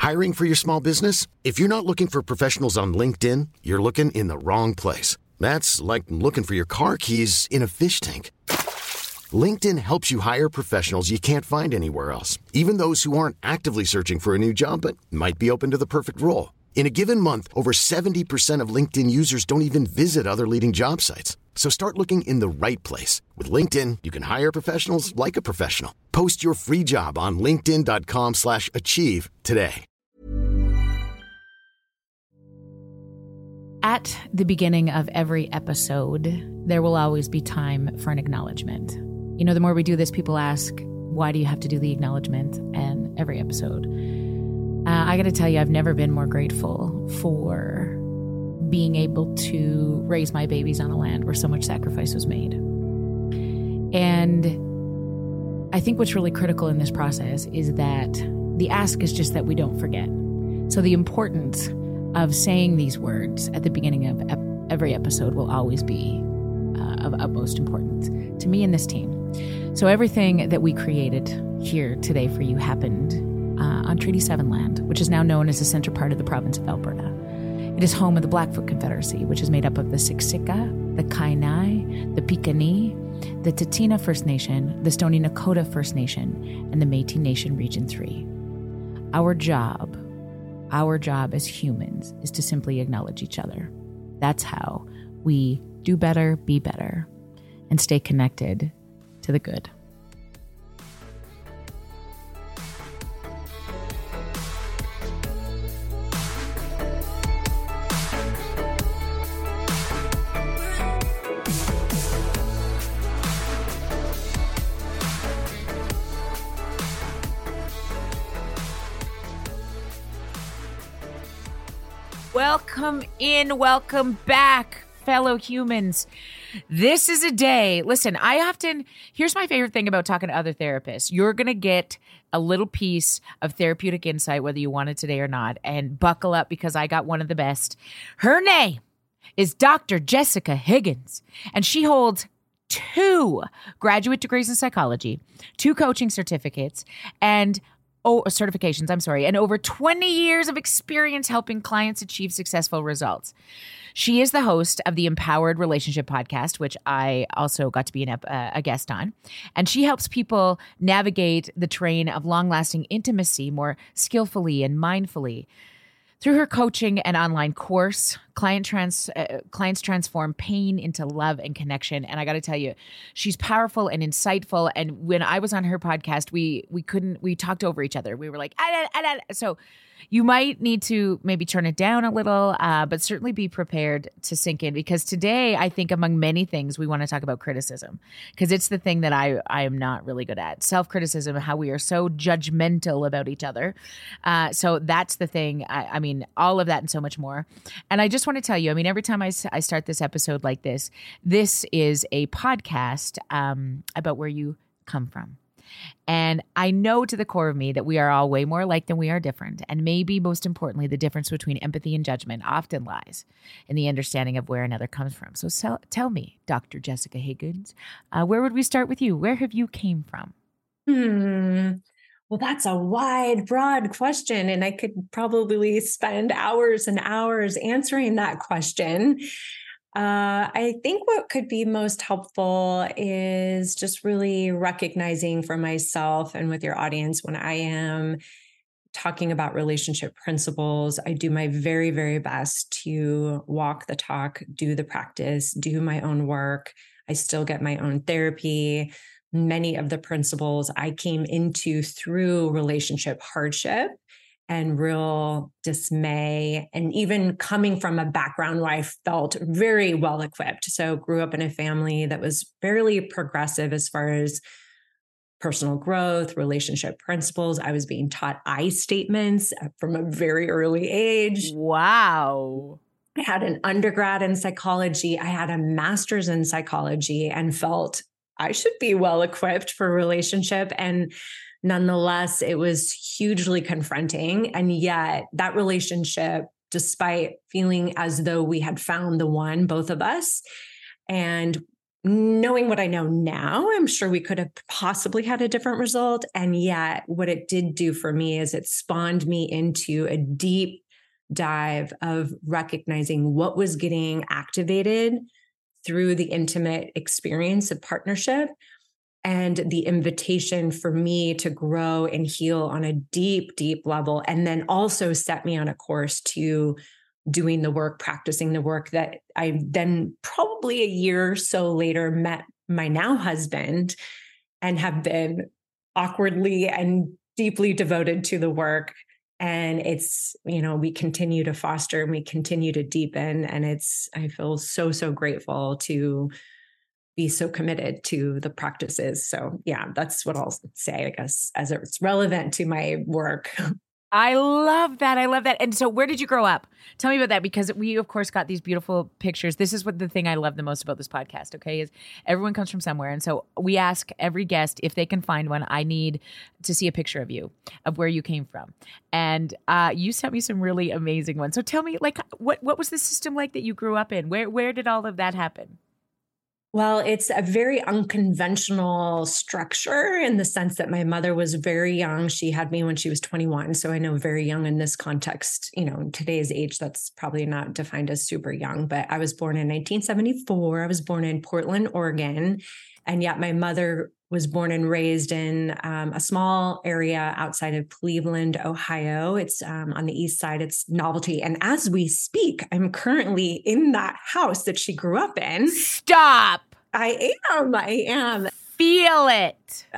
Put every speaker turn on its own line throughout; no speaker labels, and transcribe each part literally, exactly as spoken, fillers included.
Hiring for your small business? If you're not looking for professionals on LinkedIn, you're looking in the wrong place. That's like looking for your car keys in a fish tank. LinkedIn helps you hire professionals you can't find anywhere else, even those who aren't actively searching for a new job but might be open to the perfect role. In a given month, over seventy percent of LinkedIn users don't even visit other leading job sites. So start looking in the right place. With LinkedIn, you can hire professionals like a professional. Post your free job on linkedin dot com slash achieve today.
At the beginning of every episode, there will always be time for an acknowledgement. You know, the more we do this, people ask, why do you have to do the acknowledgement in every episode? Uh, I got to tell you, I've never been more grateful for being able to raise my babies on a land where so much sacrifice was made. And I think what's really critical in this process is that the ask is just that we don't forget. So the importance of saying these words at the beginning of ep- every episode will always be uh, of utmost importance to me and this team. So everything that we created here today for you happened uh, on Treaty seven land, which is now known as the center part of the province of Alberta. It is home of the Blackfoot Confederacy, which is made up of the Siksika, the Kainai, the Piikani, the Tsuut'ina First Nation, the Stoney Nakoda First Nation, and the Métis Nation Region three. Our job, our job as humans is to simply acknowledge each other. That's how we do better, be better, and stay connected to the good. Welcome in, welcome back, fellow humans. This is a day. Listen, I often, here's my favorite thing about talking to other therapists. You're going to get a little piece of therapeutic insight, whether you want it today or not, and buckle up because I got one of the best. Her name is Doctor Jessica Higgins, and she holds two graduate degrees in psychology, two coaching certificates, and Oh, certifications, I'm sorry, and over twenty years of experience helping clients achieve successful results. She is the host of the Empowered Relationship Podcast, which I also got to be an, uh, a guest on. And she helps people navigate the terrain of long-lasting intimacy more skillfully and mindfully. Through her coaching and online course, client trans, uh, clients transform pain into love and connection. And I got to tell you, she's powerful and insightful. And when I was on her podcast, we we couldn't, we talked over each other. We were like, ah, ah, ah, ah. So you might need to maybe turn it down a little, uh, but certainly be prepared to sink in. Because today, I think among many things, we want to talk about criticism. Because it's the thing that I, I am not really good at. Self-criticism, how we are so judgmental about each other. Uh, so that's the thing. I, I mean, all of that and so much more. And I just want to tell you, I mean, every time I, I start this episode like this, this is a podcast um, about where you come from. And I know to the core of me that we are all way more alike than we are different. And maybe most importantly, the difference between empathy and judgment often lies in the understanding of where another comes from. So, so tell me, Doctor Jessica Higgins, uh, where would we start with you? Where have you came from?
Hmm. Well, that's a wide, broad question, and I could probably spend hours and hours answering that question. Uh, I think what could be most helpful is just really recognizing for myself and with your audience when I am talking about relationship principles, I do my very, very best to walk the talk, do the practice, do my own work. I still get my own therapy. Many of the principles I came into through relationship hardship and real dismay, and even coming from a background where I felt very well equipped. So grew up in a family that was fairly progressive as far as personal growth, relationship principles. I was being taught I statements from a very early age.
Wow.
I had an undergrad in psychology. I had a master's in psychology and felt I should be well equipped for relationship. And nonetheless, it was hugely confronting. And yet that relationship, despite feeling as though we had found the one, both of us, and knowing what I know now, I'm sure we could have possibly had a different result. And yet what it did do for me is it spawned me into a deep dive of recognizing what was getting activated through the intimate experience of partnership and the invitation for me to grow and heal on a deep, deep level. And then also set me on a course to doing the work, practicing the work that I then probably a year or so later met my now husband and have been awkwardly and deeply devoted to the work. And it's, you know, we continue to foster and we continue to deepen. And it's, I feel so, so grateful to be so committed to the practices. So yeah, that's what I'll say, I guess, as it's relevant to my work.
I love that. I love that. And so where did you grow up? Tell me about that, because we, of course, got these beautiful pictures. This is what the thing I love the most about this podcast, okay, is everyone comes from somewhere. And so we ask every guest if they can find one. I need to see a picture of you, of where you came from. And uh, you sent me some really amazing ones. So tell me, like, what, what was the system like that you grew up in? Where, where did all of that happen?
Well, it's a very unconventional structure in the sense that my mother was very young. She had me when she was twenty-one. So I know very young in this context, you know, in today's age, that's probably not defined as super young, but I was born in nineteen seventy-four. I was born in Portland, Oregon. And yet my mother was born and raised in um, a small area outside of Cleveland, Ohio. It's um, on the east side. It's Novelty. And as we speak, I'm currently in that house that she grew up in.
Stop.
I am. I am.
Feel it.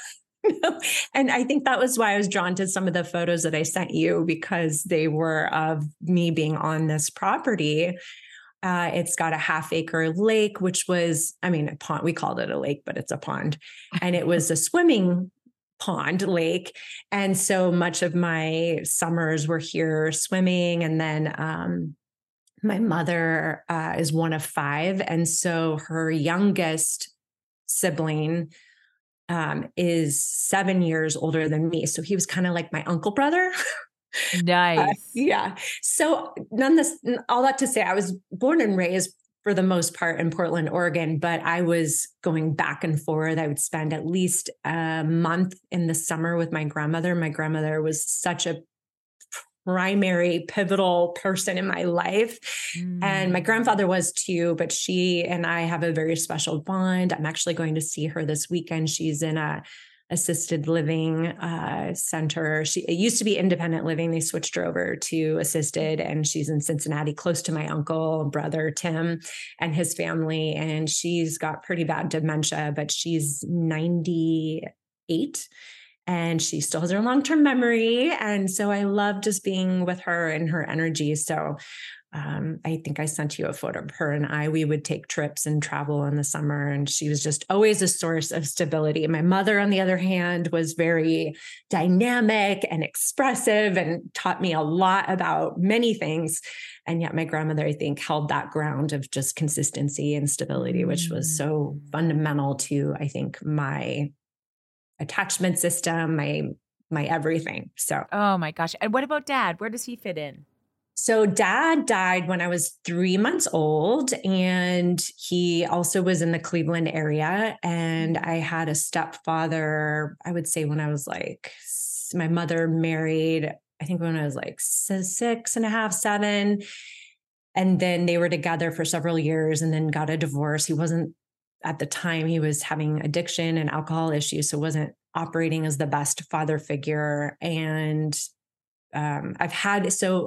And I think that was why I was drawn to some of the photos that I sent you, because they were of me being on this property. Uh, it's got a half acre lake, which was, I mean, a pond. We called it a lake, but it's a pond. And it was a swimming pond lake. And so much of my summers were here swimming. And then um, my mother uh, is one of five. And so her youngest sibling um, is seven years older than me. So he was kind of like my uncle brother.
Nice.
Uh, yeah. So none this, all that to say, I was born and raised for the most part in Portland, Oregon, but I was going back and forth. I would spend at least a month in the summer with my grandmother. My grandmother was such a primary pivotal person in my life. Mm. And my grandfather was too, but she and I have a very special bond. I'm actually going to see her this weekend. She's in a assisted living uh, center. She it used to be independent living. They switched her over to assisted, and she's in Cincinnati, close to my uncle, brother Tim, and his family. And she's got pretty bad dementia, but she's ninety-eight. And she still has her long-term memory. And so I love just being with her and her energy. So um, I think I sent you a photo of her and I. We would take trips and travel in the summer. And she was just always a source of stability. My mother, on the other hand, was very dynamic and expressive and taught me a lot about many things. And yet my grandmother, I think, held that ground of just consistency and stability, which was so fundamental to, I think, my attachment system, my my everything. So,
oh my gosh. And what about dad? Where does he fit in?
So dad died when I was three months old, and he also was in the Cleveland area. And I had a stepfather, I would say when I was like, my mother married, I think when I was like six and a half, seven. And then they were together for several years and then got a divorce. He wasn't, at the time, he was having addiction and alcohol issues, so wasn't operating as the best father figure. And um, I've had, so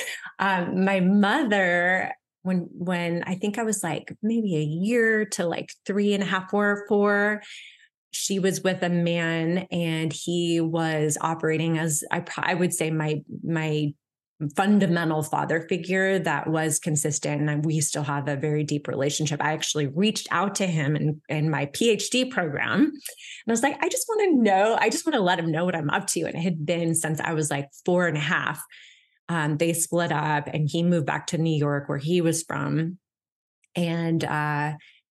um, my mother, when, when I think I was like maybe a year to like three and a half, four, four, she was with a man and he was operating as, I, I would say my, my fundamental father figure that was consistent. And we still have a very deep relationship. I actually reached out to him in, in my PhD program. And I was like, I just want to know, I just want to let him know what I'm up to. And it had been since I was like four and a half. Um, they split up and he moved back to New York, where he was from. And uh,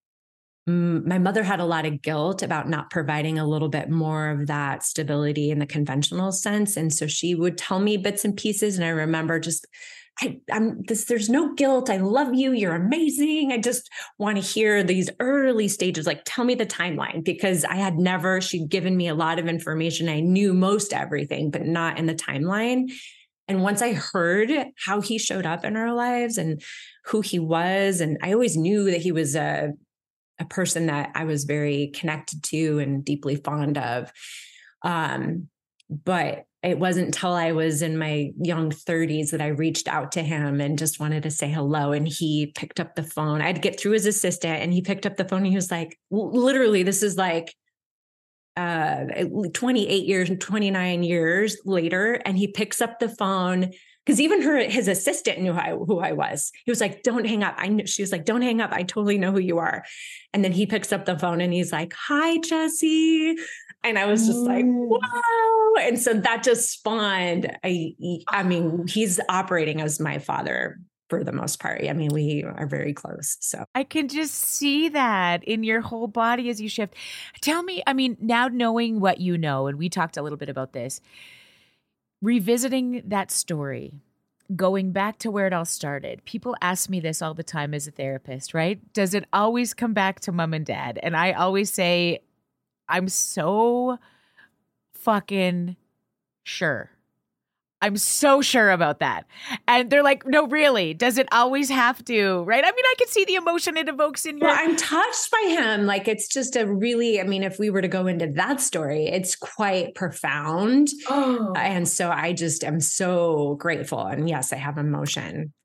my mother had a lot of guilt about not providing a little bit more of that stability in the conventional sense. And so she would tell me bits and pieces. And I remember just I, I'm this, there's no guilt. I love you. You're amazing. I just want to hear these early stages. Like, tell me the timeline, because I had never, she'd given me a lot of information. I knew most everything, but not in the timeline. And once I heard how he showed up in our lives and who he was, and I always knew that he was a, a person that I was very connected to and deeply fond of. Um, but it wasn't until I was in my young thirties that I reached out to him and just wanted to say hello. And he picked up the phone. I'd get through his assistant and he picked up the phone and he was like, literally, this is like uh, twenty-eight years and twenty-nine years later. And he picks up the phone because even her, his assistant knew I, who I was. He was like, don't hang up. I knew, she was like, don't hang up. I totally know who you are. And then he picks up the phone and he's like, hi, Jessie. And I was just like, wow. And so that just spawned, I, I mean, he's operating as my father for the most part. I mean, we are very close. So
I can just see that in your whole body as you shift. Tell me, I mean, now knowing what you know, and we talked a little bit about this, revisiting that story, going back to where it all started. People ask me this all the time as a therapist, right? Does it always come back to mom and dad? And I always say, I'm so fucking sure. I'm so sure about that. And they're like, no, really, does it always have to? Right? I mean, I can see the emotion it evokes in your...
Well, I'm touched by him. Like, it's just a really, I mean, if we were to go into that story, it's quite profound. Oh. And so I just am so grateful. And yes, I have emotion.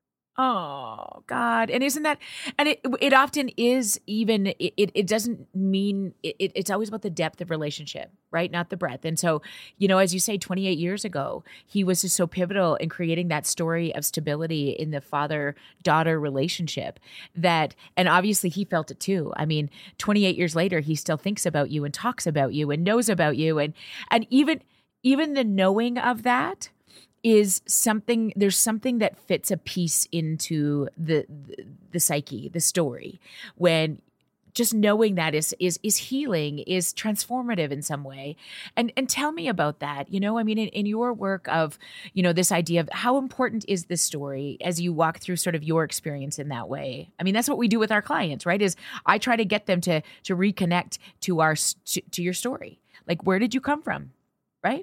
Oh God. And isn't that, and it, it often is even, it, it doesn't mean it, it's always about the depth of relationship, right? Not the breadth. And so, you know, as you say, twenty-eight years ago, he was just so pivotal in creating that story of stability in the father-daughter relationship that, and obviously he felt it too. I mean, twenty-eight years later, he still thinks about you and talks about you and knows about you. And, and even, even the knowing of that is something, there's something that fits a piece into the, the the psyche, the story, when just knowing that is is is healing, is transformative in some way. And and tell me about that. You know, I mean, in, in your work of, you know, this idea of how important is this story as you walk through sort of your experience in that way. I mean, that's what we do with our clients, right? Is I try to get them to to reconnect to our to, to your story. Like, where did you come from, right?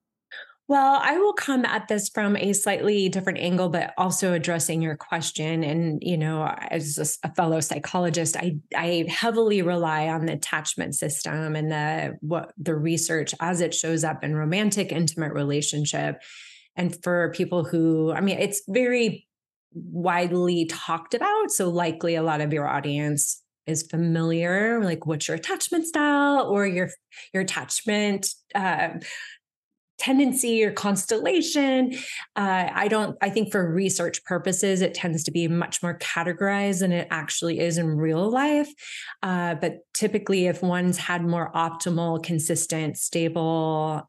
Well, I will come at this from a slightly different angle, but also addressing your question. And, you know, as a fellow psychologist, I, I heavily rely on the attachment system and the what the research as it shows up in romantic, intimate relationship. And for people who, I mean, it's very widely talked about. So likely a lot of your audience is familiar, like what's your attachment style or your, your attachment, uh, tendency or constellation. Uh, I don't, I think for research purposes, it tends to be much more categorized than it actually is in real life. Uh, but typically if one's had more optimal, consistent, stable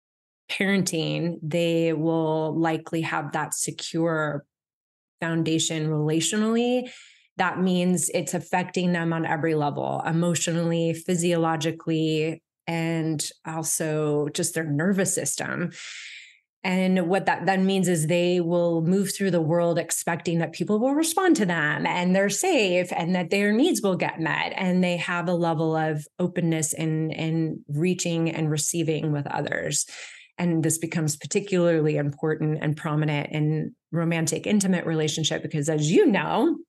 parenting, they will likely have that secure foundation relationally. That means it's affecting them on every level, emotionally, physiologically, and also just their nervous system. And what that then means is they will move through the world expecting that people will respond to them and they're safe and that their needs will get met. And they have a level of openness in, in reaching and receiving with others. And this becomes particularly important and prominent in romantic, intimate relationship, because as you know,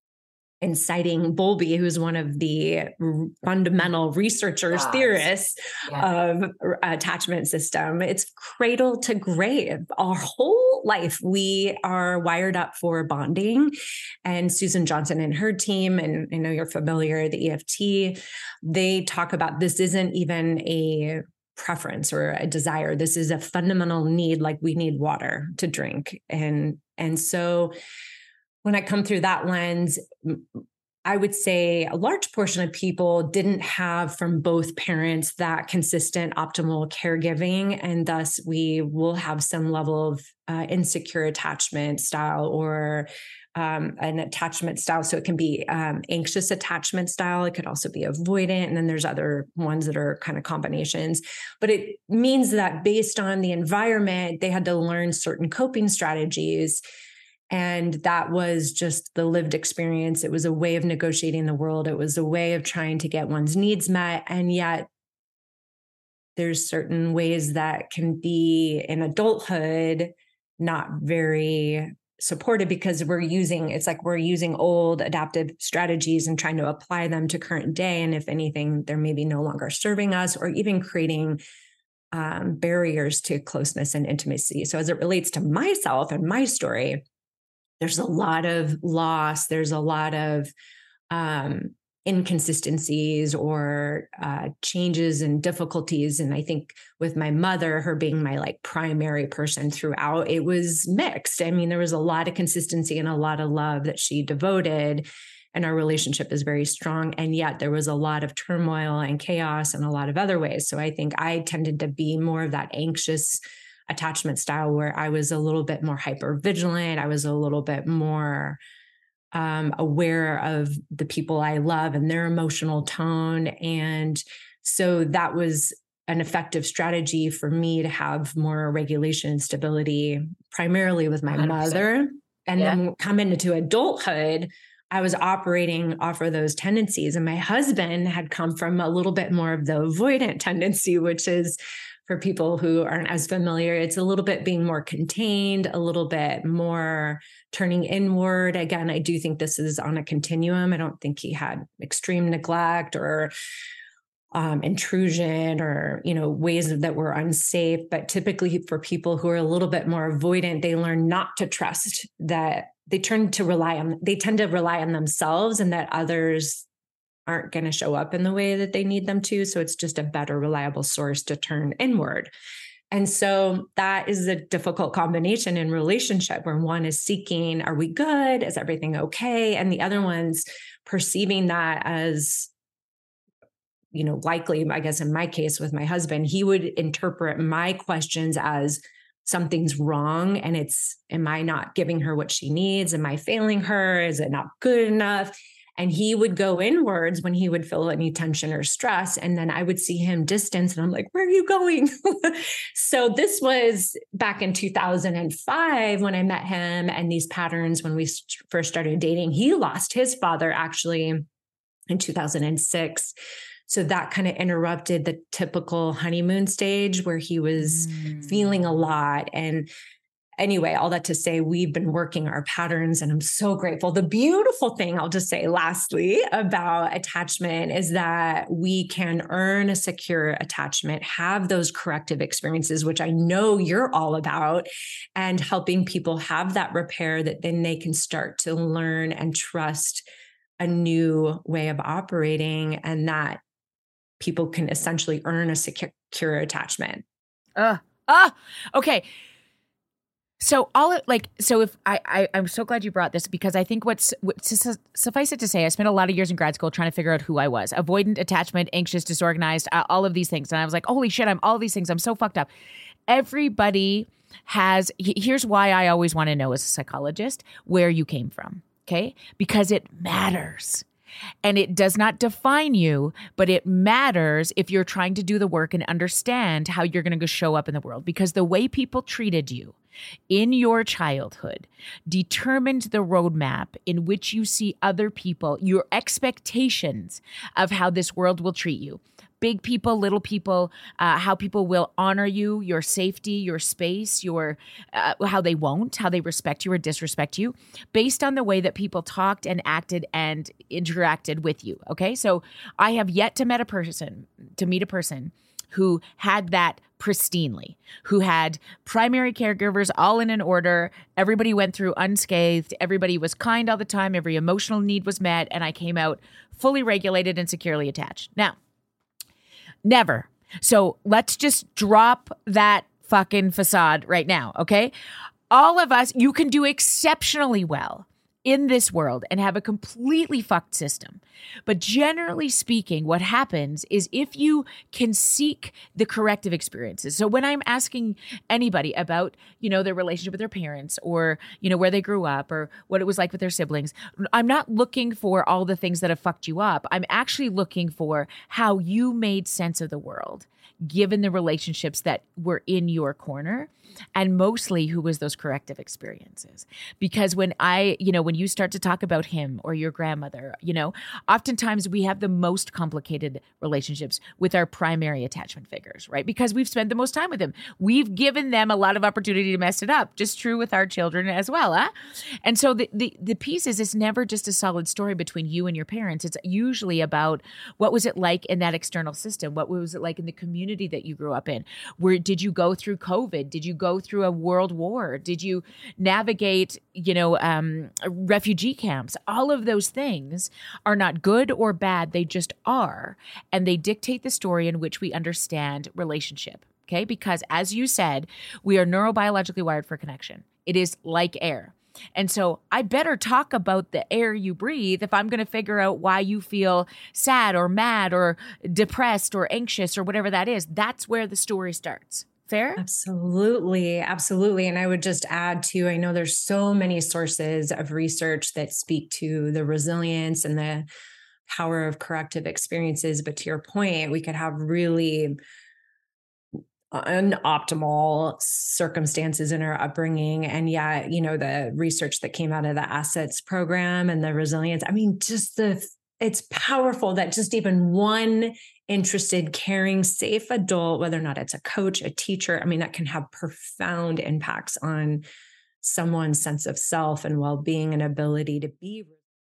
in citing Bowlby, who's one of the fundamental researchers, yes. theorists yeah. of attachment system, it's cradle to grave. Our whole life, we are wired up for bonding. And Susan Johnson and her team, and I know you're familiar, the E F T, they talk about this isn't even a preference or a desire. This is a fundamental need, like we need water to drink. And, and so when I come through that lens, I would say a large portion of people didn't have from both parents that consistent optimal caregiving. And thus we will have some level of uh, insecure attachment style or um, an attachment style. So it can be um, anxious attachment style. It could also be avoidant. And then there's other ones that are kind of combinations. But it means that based on the environment, they had to learn certain coping strategies. And that was just the lived experience. It was a way of negotiating the world. It was a way of trying to get one's needs met. And yet there's certain ways that can be in adulthood not very supported because we're using, it's like we're using old adaptive strategies and trying to apply them to current day. And if anything, they're maybe no longer serving us or even creating um, barriers to closeness and intimacy. So as it relates to myself and my story, there's a lot of loss. There's a lot of um, inconsistencies or uh, changes and difficulties. And I think with my mother, her being my like primary person throughout, it was mixed. I mean, there was a lot of consistency and a lot of love that she devoted, and our relationship is very strong. And yet there was a lot of turmoil and chaos in a lot of other ways. So I think I tended to be more of that anxious attachment style where I was a little bit more hyper vigilant. I was a little bit more Um, aware of the people I love and their emotional tone. And so that was an effective strategy for me to have more regulation and stability, primarily with my one hundred percent mother. And yeah. Then come into adulthood, I was operating off of those tendencies. And my husband had come from a little bit more of the avoidant tendency, which is, for people who aren't as familiar, it's a little bit being more contained, a little bit more turning inward. Again, I do think this is on a continuum. I don't think he had extreme neglect or um, intrusion or, you know, ways that were unsafe. But typically for people who are a little bit more avoidant, they learn not to trust, that they turn to rely on, they tend to rely on themselves, and that others aren't going to show up in the way that they need them to. So it's just a better, reliable source to turn inward. And so that is a difficult combination in relationship, where one is seeking, are we good? Is everything okay? And the other one's perceiving that as, you know, likely, I guess in my case with my husband, he would interpret my questions as something's wrong. And it's, am I not giving her what she needs? Am I failing her? Is it not good enough? And he would go inwards when he would feel any tension or stress. And then I would see him distance and I'm like, where are you going? So this was back in two thousand five when I met him, and these patterns, when we first started dating, he lost his father actually in two thousand six. So that kind of interrupted the typical honeymoon stage where he was mm. feeling a lot. And anyway, all that to say, we've been working our patterns, and I'm so grateful. The beautiful thing, I'll just say lastly about attachment, is that we can earn a secure attachment, have those corrective experiences, which I know you're all about, and helping people have that repair that then they can start to learn and trust a new way of operating, and that people can essentially earn a secure attachment.
Uh, ah, okay. So all it, like, so if I, I, I'm so glad you brought this, because I think what's, what, suffice it to say, I spent a lot of years in grad school trying to figure out who I was: avoidant, attachment, anxious, disorganized, uh, all of these things. And I was like, holy shit, I'm all these things. I'm so fucked up. Everybody has, here's why I always want to know as a psychologist where you came from. Okay. Because it matters. And it does not define you, but it matters if you're trying to do the work and understand how you're going to show up in the world. Because the way people treated you in your childhood determined the roadmap in which you see other people, your expectations of how this world will treat you. Big people, little people, uh, how people will honor you, your safety, your space, your uh, how they won't, how they respect you or disrespect you, based on the way that people talked and acted and interacted with you. Okay, so I have yet to meet a person to meet a person who had that pristinely, who had primary caregivers all in an order. Everybody went through unscathed. Everybody was kind all the time. Every emotional need was met, and I came out fully regulated and securely attached. Now, never. So let's just drop that fucking facade right now, okay? All of us, you can do exceptionally well in this world and have a completely fucked system. But generally speaking, what happens is if you can seek the corrective experiences. So when I'm asking anybody about, you know, their relationship with their parents, or, you know, where they grew up, or what it was like with their siblings, I'm not looking for all the things that have fucked you up. I'm actually looking for how you made sense of the world, given the relationships that were in your corner, and mostly who was those corrective experiences. Because when I, you know, when you start to talk about him or your grandmother, you know, oftentimes we have the most complicated relationships with our primary attachment figures, right? Because we've spent the most time with them. We've given them a lot of opportunity to mess it up. Just true with our children as well, huh? And so the, the, the piece is, it's never just a solid story between you and your parents. It's usually about what was it like in that external system? What was it like in the community that you grew up in? Where did you go through COVID? Did you go through a world war? Did you navigate, you know, um, refugee camps? All of those things are not good or bad. They just are. And they dictate the story in which we understand relationship. Okay. Because as you said, we are neurobiologically wired for connection. It is like air. And so I better talk about the air you breathe if I'm going to figure out why you feel sad or mad or depressed or anxious or whatever that is. That's where the story starts. Fair?
Absolutely. Absolutely. And I would just add too, I know there's so many sources of research that speak to the resilience and the power of corrective experiences. But to your point, we could have really unoptimal circumstances in our upbringing. And yet, you know, the research that came out of the assets program and the resilience, I mean, just the, it's powerful that just even one interested, caring, safe adult, whether or not it's a coach, a teacher, I mean, that can have profound impacts on someone's sense of self and well-being and ability to be.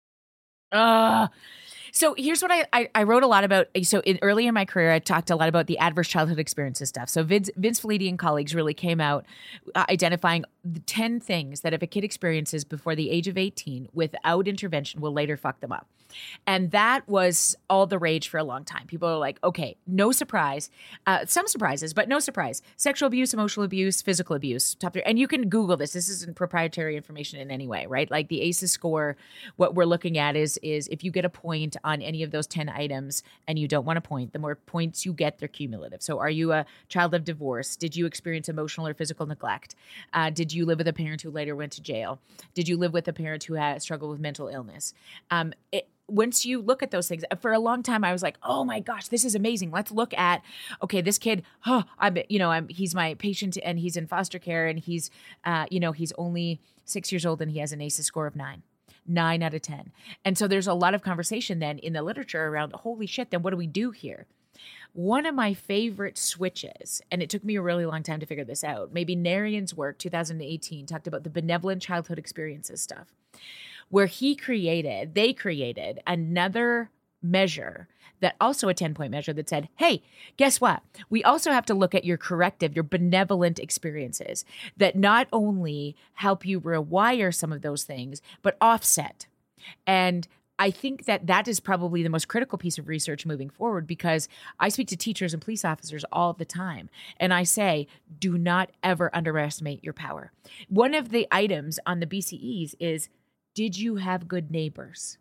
Uh, so here's what I, I, I wrote a lot about. So in, early in my career, I talked a lot about the adverse childhood experiences stuff. So Vince, Vince Felitti and colleagues really came out uh, identifying the ten things that if a kid experiences before the age of eighteen without intervention will later fuck them up. And that was all the rage for a long time. People are like, okay, no surprise. Uh, some surprises, but no surprise. Sexual abuse, emotional abuse, physical abuse, top three. And you can Google this. This isn't proprietary information in any way, right? Like the A C Es score, what we're looking at is, is if you get a point on any of those ten items and you don't want a point, the more points you get, they're cumulative. So are you a child of divorce? Did you experience emotional or physical neglect? Uh, did you live with a parent who later went to jail? Did you live with a parent who had struggled with mental illness? Um, it, Once you look at those things, for a long time, I was like, oh my gosh, this is amazing. Let's look at, okay, this kid, oh, I'm, you know, I'm, he's my patient and he's in foster care and he's, uh, you know, he's only six years old and he has an A C Es score of nine, nine out of ten. And so there's a lot of conversation then in the literature around, holy shit, then what do we do here? One of my favorite switches, and it took me a really long time to figure this out, maybe Narian's work, two thousand eighteen, talked about the benevolent childhood experiences stuff, where he created, they created another measure that also a ten-point measure that said, hey, guess what? We also have to look at your corrective, your benevolent experiences that not only help you rewire some of those things, but offset. And I think that that is probably the most critical piece of research moving forward, because I speak to teachers and police officers all the time. And I say, do not ever underestimate your power. One of the items on the B C Es is, did you have good neighbors?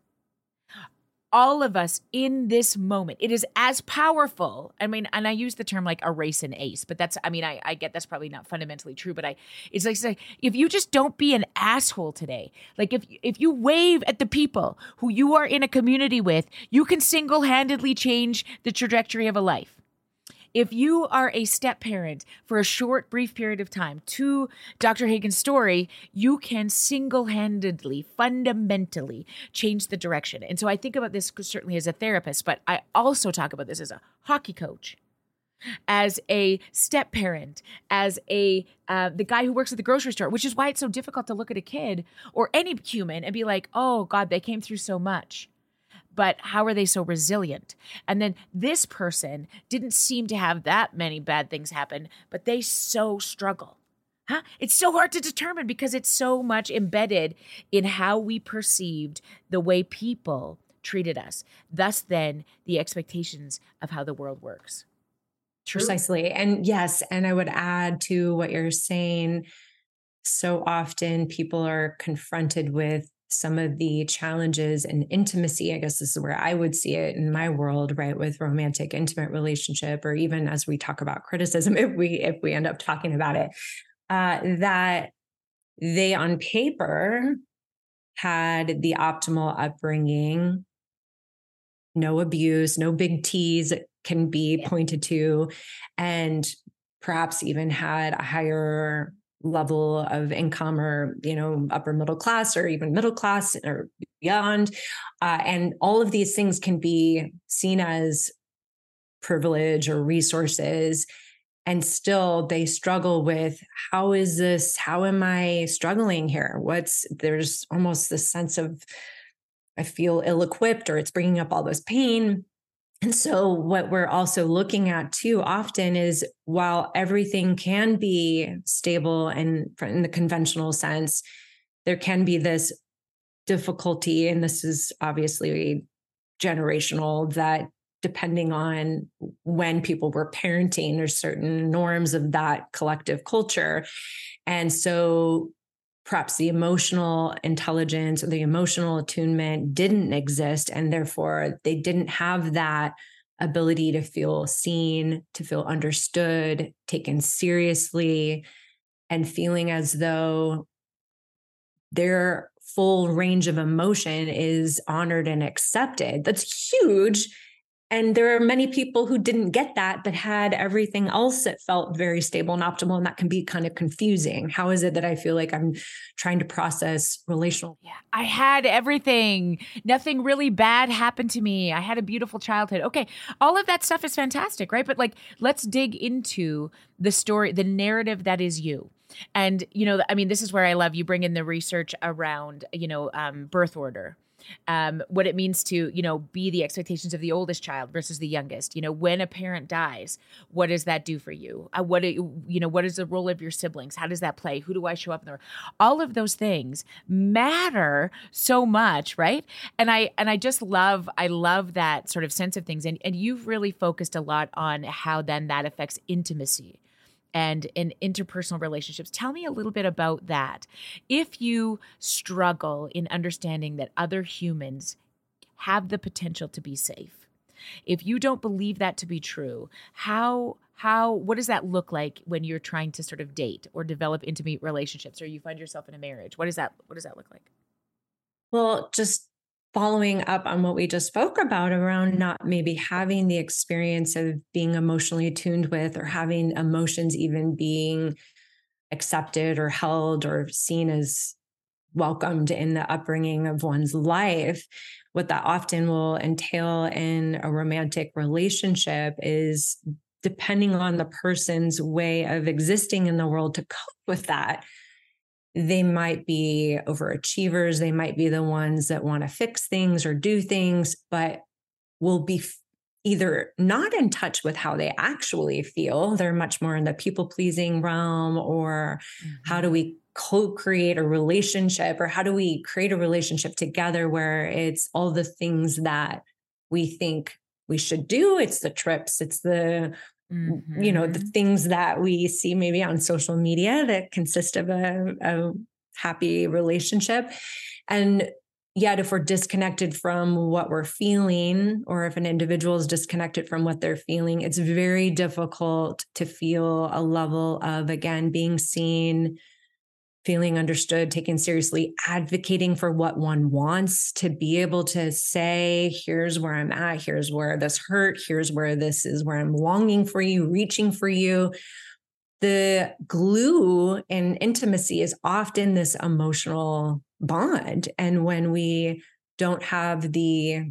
All of us in this moment, it is as powerful. I mean, and I use the term like erase an ace, but that's, I mean, I, I get that's probably not fundamentally true, but I, it's like, like, if you just don't be an asshole today, like if, if you wave at the people who you are in a community with, you can single-handedly change the trajectory of a life. If you are a step parent for a short, brief period of time to Doctor Hagen's story, you can single-handedly, fundamentally change the direction. And so I think about this certainly as a therapist, but I also talk about this as a hockey coach, as a step parent, as a uh, the guy who works at the grocery store, which is why it's so difficult to look at a kid or any human and be like, oh God, they came through so much. But how are they so resilient? And then this person didn't seem to have that many bad things happen, but they so struggle. Huh? It's so hard to determine because it's so much embedded in how we perceived the way people treated us. Thus, then, the expectations of how the world works. True?
Precisely. And yes, and I would add to what you're saying, so often people are confronted with some of the challenges and intimacy. I guess this is where I would see it in my world, right? With romantic, intimate relationship, or even as we talk about criticism, if we, if we end up talking about it, uh, that they on paper had the optimal upbringing, no abuse, no big T's, can be pointed to, and perhaps even had a higher level of income, or, you know, upper middle class, or even middle class or beyond. Uh, and all of these things can be seen as privilege or resources. And still they struggle with, how is this, how am I struggling here? What's, there's almost this sense of, I feel ill-equipped, or it's bringing up all this pain. And so what we're also looking at too often is, while everything can be stable and in the conventional sense, there can be this difficulty, and this is obviously generational, that depending on when people were parenting, there's certain norms of that collective culture. And so perhaps the emotional intelligence or the emotional attunement didn't exist, and therefore they didn't have that ability to feel seen, to feel understood, taken seriously, and feeling as though their full range of emotion is honored and accepted. That's huge. And there are many people who didn't get that, but had everything else that felt very stable and optimal. And that can be kind of confusing. How is it that I feel like I'm trying to process relational?
Yeah, I had everything. Nothing really bad happened to me. I had a beautiful childhood. Okay. All of that stuff is fantastic, right? But like, let's dig into the story, the narrative that is you. And, you know, I mean, this is where I love you bring in the research around, you know, um, birth order. Um, what it means to, you know, be the expectations of the oldest child versus the youngest. You know, when a parent dies, what does that do for you? Uh, what, do, you know, what is the role of your siblings? How does that play? Who do I show up in there? All of those things matter so much, right? And I and I just love, I love that sort of sense of things. And, and you've really focused a lot on how then that affects intimacy and in interpersonal relationships. Tell me a little bit about that. If you struggle in understanding that other humans have the potential to be safe, if you don't believe that to be true, how, how, what does that look like when you're trying to sort of date or develop intimate relationships, or you find yourself in a marriage? What does that, what does that look like?
Well, just following up on what we just spoke about around not maybe having the experience of being emotionally attuned with, or having emotions even being accepted or held or seen as welcomed in the upbringing of one's life, what that often will entail in a romantic relationship is, depending on the person's way of existing in the world to cope with that, they might be overachievers. They might be the ones that want to fix things or do things, but will be f- either not in touch with how they actually feel. They're much more in the people-pleasing realm, or mm-hmm. how do we co-create a relationship, or how do we create a relationship together where it's all the things that we think we should do. It's the trips, it's the Mm-hmm. you know, the things that we see maybe on social media that consist of a, a happy relationship. And yet, if we're disconnected from what we're feeling, or if an individual is disconnected from what they're feeling, it's very difficult to feel a level of, again, being seen, feeling understood, taken seriously, advocating for what one wants, to be able to say, here's where I'm at, here's where this hurt, here's where this is where I'm longing for you, reaching for you. The glue in intimacy is often this emotional bond. And when we don't have the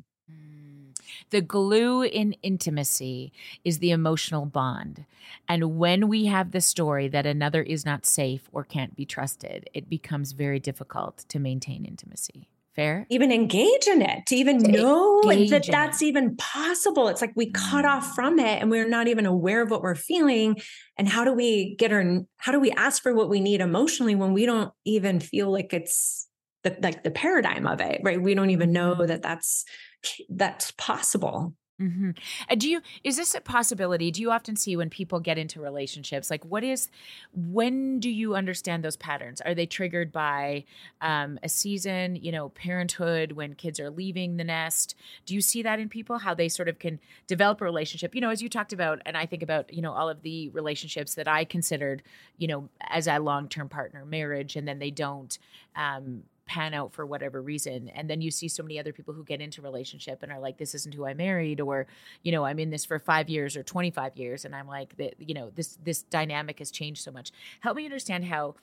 The glue in intimacy is the emotional bond. And when we have the story that another is not safe or can't be trusted, it becomes very difficult to maintain intimacy. Fair?
Even engage in it, to even to know that that's
it.
even possible. It's like we cut off from it and we're not even aware of what we're feeling. And how do we get our, how do we ask for what we need emotionally when we don't even feel like it's the, like the paradigm of it, right? We don't even know that that's, that's possible.
Mm-hmm. Uh, do you, is this a possibility? Do you often see when people get into relationships, like what is, when do you understand those patterns? Are they triggered by um, a season, you know, parenthood, when kids are leaving the nest? Do you see that in people, how they sort of can develop a relationship? You know, as you talked about, and I think about, you know, all of the relationships that I considered, you know, as a long-term partner, marriage, and then they don't, um, pan out for whatever reason. And then you see so many other people who get into relationship and are like, this isn't who I married, or, you know, I'm in this for five years or twenty-five years. And I'm like, that, you know, this, this dynamic has changed so much. Help me understand how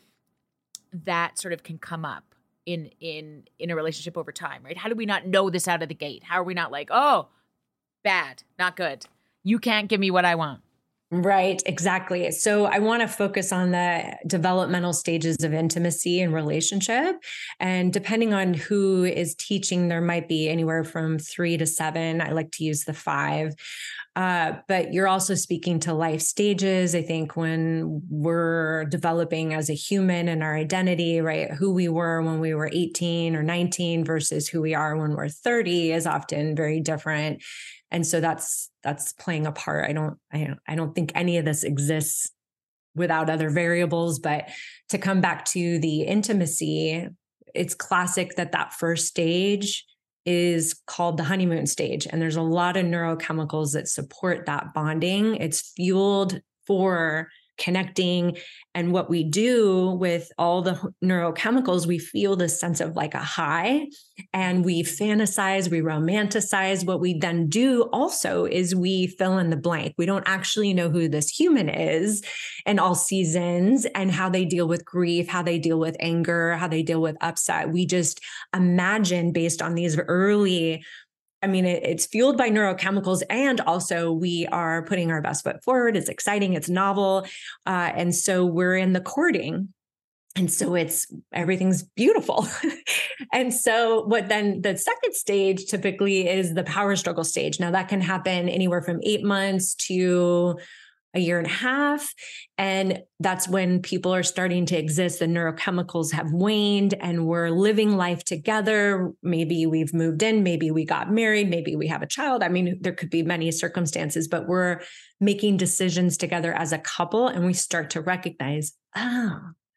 that sort of can come up in, in, in a relationship over time, right? How do we not know this out of the gate? How are we not like, oh, bad, not good. You can't give me what I want.
Right, exactly. So I want to focus on the developmental stages of intimacy and relationship. And depending on who is teaching, there might be anywhere from three to seven. I like to use the five. Uh, but you're also speaking to life stages. I think when we're developing as a human and our identity, right, who we were when we were eighteen or nineteen versus who we are when we're thirty is often very different. And so that's that's playing a part. I don't I don't I don't think any of this exists without other variables. But to come back to the intimacy, it's classic that that first stage is called the honeymoon stage. And there's a lot of neurochemicals that support that bonding. It's fueled for connecting. And what we do with all the neurochemicals, we feel this sense of like a high, and we fantasize, we romanticize. What we then do also is we fill in the blank. We don't actually know who this human is in all seasons and how they deal with grief, how they deal with anger, how they deal with upset. We just imagine based on these early I mean, it, it's fueled by neurochemicals, and also we are putting our best foot forward. It's exciting. It's novel. Uh, and so we're in the courting. And so it's, everything's beautiful. And so what then the second stage typically is the power struggle stage. Now that can happen anywhere from eight months to a year and a half. And that's when people are starting to exist. The neurochemicals have waned and we're living life together. Maybe we've moved in, maybe we got married, maybe we have a child. I mean, there could be many circumstances, but we're making decisions together as a couple, and we start to recognize, oh,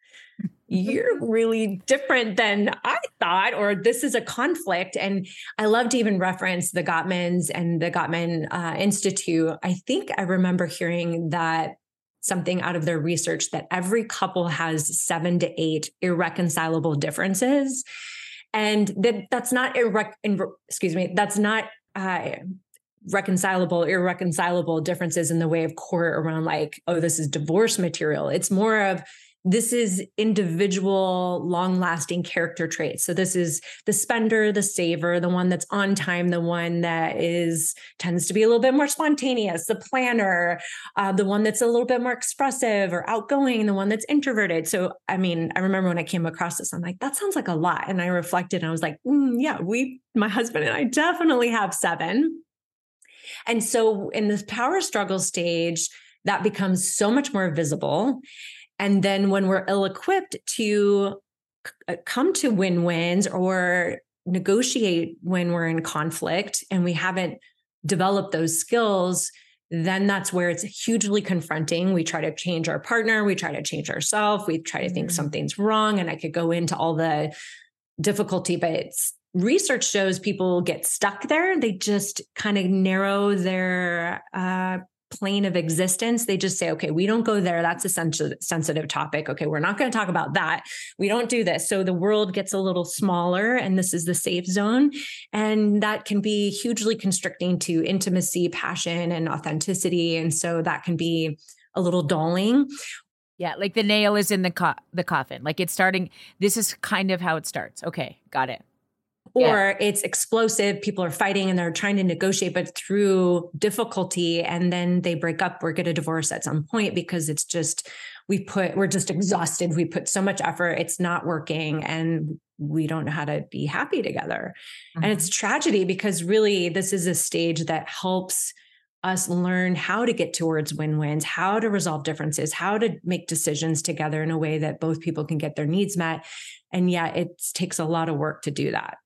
you're really different than I thought, or this is a conflict. And I love to even reference the Gottmans and the Gottman uh, Institute. I think I remember hearing that something out of their research that every couple has seven to eight irreconcilable differences. And that that's not, irre- excuse me, that's not uh, reconcilable, irreconcilable differences in the way of court around like, oh, this is divorce material. It's more of, this is individual, long-lasting character traits. So this is the spender, the saver, the one that's on time, the one that is tends to be a little bit more spontaneous, the planner, uh, the one that's a little bit more expressive or outgoing, the one that's introverted. So, I mean, I remember when I came across this, I'm like, that sounds like a lot. And I reflected and I was like, mm, yeah, we, my husband and I definitely have seven. And so in this power struggle stage, that becomes so much more visible. And then when we're ill-equipped to come to win-wins or negotiate when we're in conflict and we haven't developed those skills, then that's where it's hugely confronting. We try to change our partner. We try to change ourselves. We try to think mm-hmm. something's wrong. And I could go into all the difficulty, but it's, research shows people get stuck there. They just kind of narrow their uh, plane of existence. They just say, okay, we don't go there. That's a sensitive, sensitive topic. Okay, we're not going to talk about that. We don't do this. So the world gets a little smaller and this is the safe zone. And that can be hugely constricting to intimacy, passion, and authenticity. And so that can be a little dulling.
Yeah, like the nail is in the co- the coffin. Like it's starting, this is kind of how it starts. Okay, got it.
Or yeah. It's explosive. People are fighting and they're trying to negotiate, but through difficulty, and then they break up or get a divorce at some point because it's just, we put, we're just exhausted. We put so much effort. It's not working and we don't know how to be happy together. Mm-hmm. And it's tragedy because really this is a stage that helps us learn how to get towards win-wins, how to resolve differences, how to make decisions together in a way that both people can get their needs met. And yet it takes a lot of work to do that.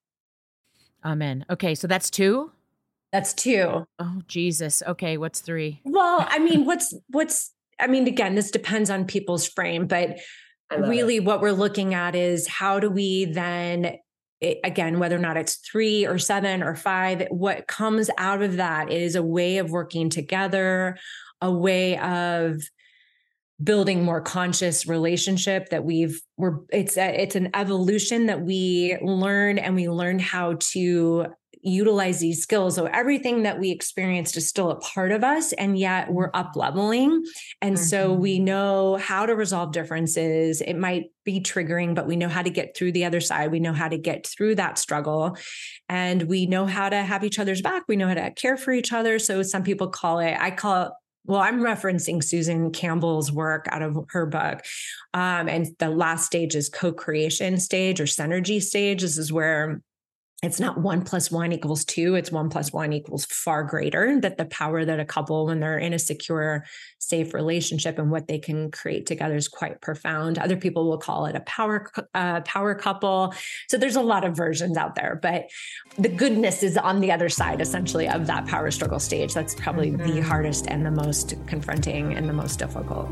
Amen. Okay, so that's two?
That's two.
Oh, Jesus. Okay, what's three?
Well, I mean, what's, what's, I mean, again, this depends on people's frame, but really it. What we're looking at is how do we then, again, whether or not it's three or seven or five, what comes out of that is a way of working together, a way of building more conscious relationship that we've we're it's a, it's an evolution that we learn, and we learn how to utilize these skills. So everything that we experienced is still a part of us, and yet we're up leveling. And mm-hmm. so we know how to resolve differences. It might be triggering, but we know how to get through the other side. We know how to get through that struggle, and we know how to have each other's back. We know how to care for each other. So some people call it, I call it, well, I'm referencing Susan Campbell's work out of her book. Um, and the last stage is co-creation stage or synergy stage. This is where it's not one plus one equals two. It's one plus one equals far greater. That the power that a couple, when they're in a secure, safe relationship and what they can create together is quite profound. Other people will call it a power, uh, power couple. So there's a lot of versions out there, but the goodness is on the other side, essentially, of that power struggle stage. That's probably mm-hmm. the hardest and the most confronting and the most difficult.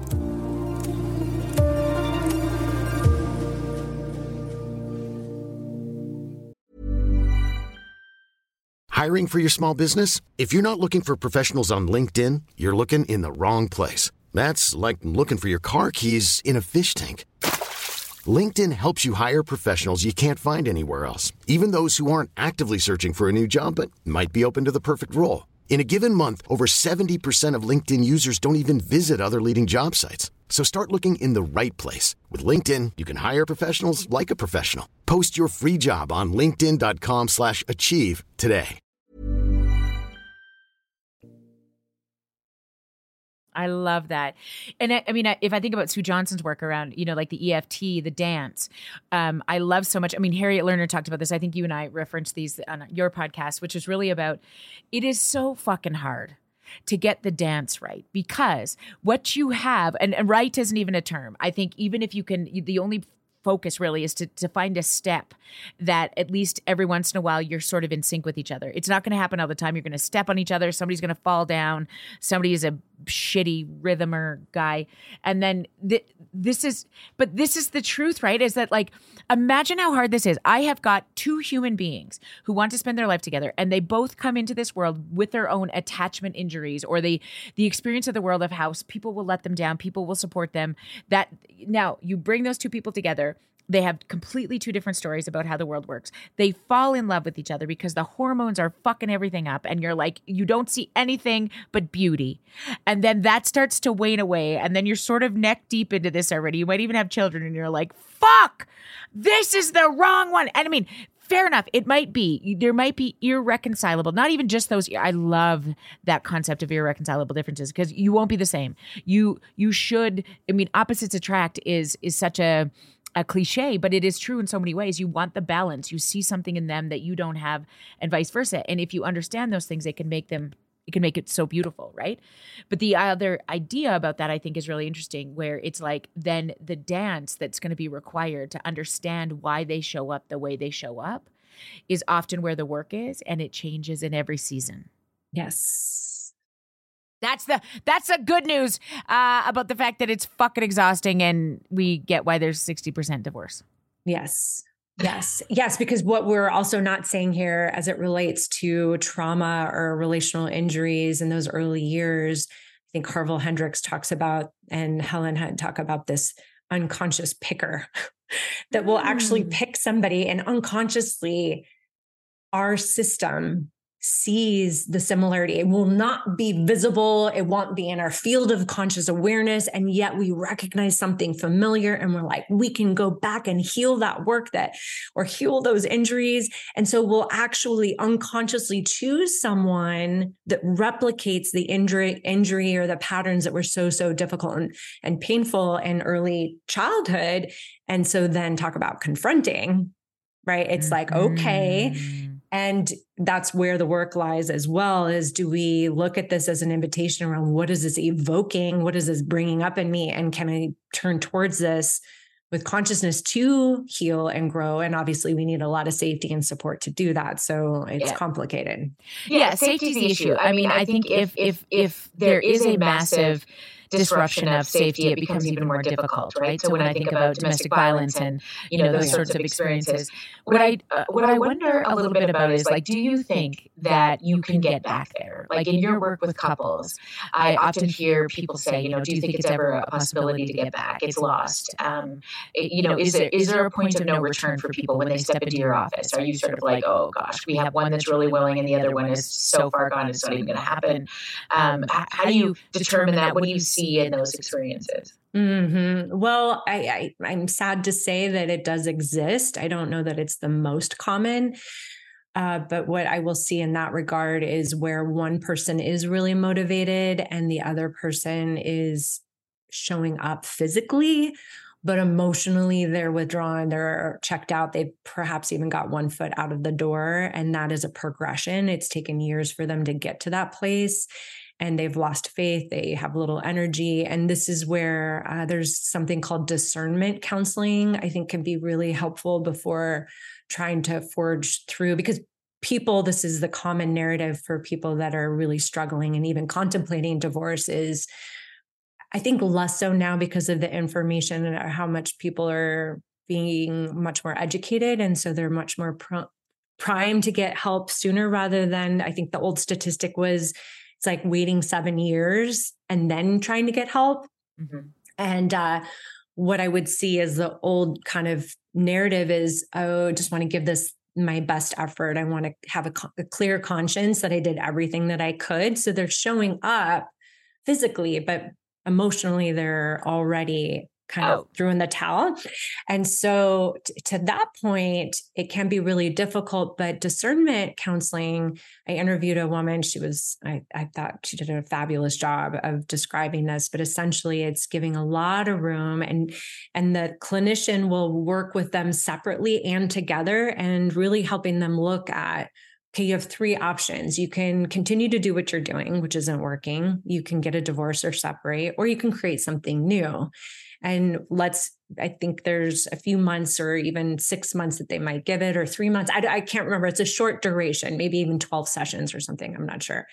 Hiring for your small business? If you're not looking for professionals on LinkedIn, you're looking in the wrong place. That's like looking for your car keys in a fish tank. LinkedIn helps you hire professionals you can't find anywhere else, even those who aren't actively searching for a new job but might be open to the perfect role. In a given month, over seventy percent of LinkedIn users don't even visit other leading job sites. So start looking in the right place. With LinkedIn, you can hire professionals like a professional. Post your free job on linkedin.com slash achieve today.
I love that. And I, I mean, I, if I think about Sue Johnson's work around, you know, like the E F T, the dance, um, I love so much. I mean, Harriet Lerner talked about this. I think you and I referenced these on your podcast, which is really about, it is so fucking hard to get the dance right, because what you have, and, and right isn't even a term. I think even if you can, the only focus really is to, to find a step that at least every once in a while you're sort of in sync with each other. It's not going to happen all the time. You're going to step on each other. Somebody's going to fall down. Somebody is a shitty rhythmer guy. And then th- this is, but this is the truth, right? Is that, like, imagine how hard this is. I have got two human beings who want to spend their life together, and they both come into this world with their own attachment injuries, or the, the experience of the world of how people will let them down. People will support them. That now you bring those two people together. They have completely two different stories about how the world works. They fall in love with each other because the hormones are fucking everything up. And you're like, you don't see anything but beauty. And then that starts to wane away. And then you're sort of neck deep into this already. You might even have children, and you're like, fuck, this is the wrong one. And I mean, fair enough. It might be, there might be irreconcilable, not even just those. I love that concept of irreconcilable differences, because you won't be the same. You, you should, I mean, opposites attract is, is such a, a cliche, but it is true in so many ways. You want the balance. You see something in them that you don't have, and vice versa. And if you understand those things, it can make them, it can make it so beautiful, right? But the other idea about that, I think, is really interesting, where it's like, then the dance that's going to be required to understand why they show up the way they show up is often where the work is, and it changes in every season.
Yes.
That's the that's the good news uh, about the fact that it's fucking exhausting, and we get why there's sixty percent divorce.
Yes. Yes. Yes. Because what we're also not saying here, as it relates to trauma or relational injuries in those early years, I think Harville Hendrix talks about, and Helen Hunt talk about, this unconscious picker that will actually pick somebody, and unconsciously our system sees the similarity. It will not be visible. It won't be in our field of conscious awareness. And yet we recognize something familiar, and we're like, we can go back and heal that work that, or heal those injuries. And so we'll actually unconsciously choose someone that replicates the injury, injury or the patterns that were so, so difficult and, and painful in early childhood. And so then talk about confronting, right? It's mm-hmm. like, okay. And that's where the work lies as well, is, do we look at this as an invitation around, what is this evoking? What is this bringing up in me? And can I turn towards this with consciousness to heal and grow? And obviously we need a lot of safety and support to do that. So it's
yeah.
complicated.
Yeah, yeah, safety is the issue. I mean, I think if, if, if there is a massive disruption of safety, it becomes even more difficult, right? So when I think about domestic violence and, you know, those sorts of experiences, what I uh, what I wonder a little bit about is like, do you think that you can get back there? Like in your work with couples, I often hear people say, you know, do you think it's ever a possibility to get back? It's lost. Um, it, you know, is there is there a point of no return for people when they step into your office? Are you sort of like, oh gosh, we have one that's really willing and the other one is so far gone it's not even going to happen? Um, how do you determine that? What do you see in those experiences?
Mm-hmm. Well, I, I, I'm sad to say that it does exist. I don't know that it's the most common. Uh, but what I will see in that regard is where one person is really motivated and the other person is showing up physically, but emotionally they're withdrawn, they're checked out. They've perhaps even got one foot out of the door. And that is a progression. It's taken years for them to get to that place. And they've lost faith, they have little energy. And this is where uh, there's something called discernment counseling, I think can be really helpful before trying to forge through, because people, this is the common narrative for people that are really struggling and even contemplating divorce is, I think less so now because of the information and how much people are being much more educated. And so they're much more pr- primed to get help sooner rather than, I think the old statistic was, it's like waiting seven years and then trying to get help. Mm-hmm. And uh, what I would see as the old kind of narrative is, oh, just want to give this my best effort. I want to have a, a clear conscience that I did everything that I could. So they're showing up physically, but emotionally they're already kind oh. of threw in the towel. And so t- to that point, it can be really difficult, but discernment counseling, I interviewed a woman, she was, I, I thought she did a fabulous job of describing this, but essentially it's giving a lot of room and, and the clinician will work with them separately and together and really helping them look at, okay, you have three options. You can continue to do what you're doing, which isn't working. You can get a divorce or separate, or you can create something new. And let's, I think there's a few months or even six months that they might give it, or three months. I, I can't remember. It's a short duration, maybe even twelve sessions or something. I'm not sure.